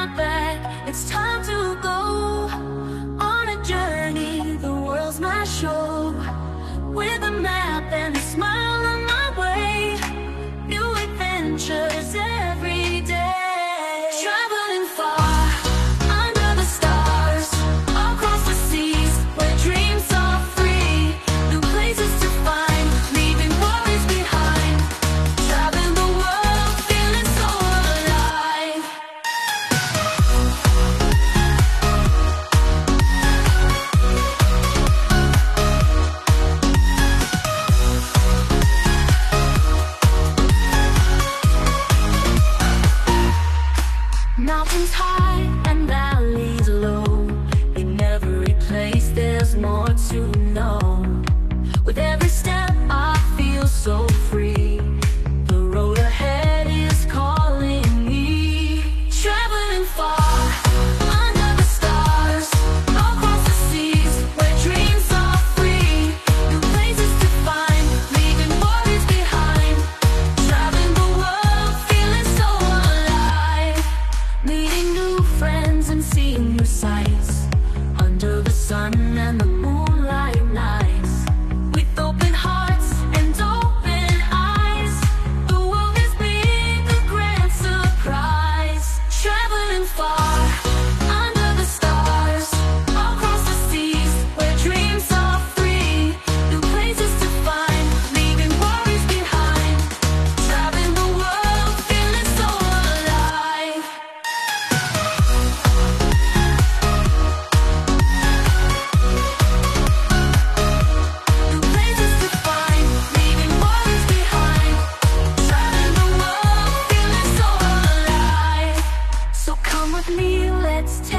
my back, it's time to go on a journey, the world's my show. With a map and a smile on my way, new adventures every day. Traveling far, under the stars, across the seas, where dreams are free. New places to find, leaving worries behind. Traveling the world, feeling so alive. Mountains high and valleys low, in every place there's more to know. With every step I feel so free, the road ahead is calling me. Traveling far, under the stars, across the seas, where dreams are free. New places to find, leaving worries behind. Traveling the world, feeling so alive. Meeting new friends and seeing new sights, under the sun and the moonlight nights. With open hearts and open eyes, the world is big, a grand surprise. Traveling far, under the stars, across the seas, where dreams are free. New places to find, leaving worries behind. Traveling the world, feeling so alive. New places to find, leaving worries behind. Traveling the world, feeling so alive. So come with me, let's take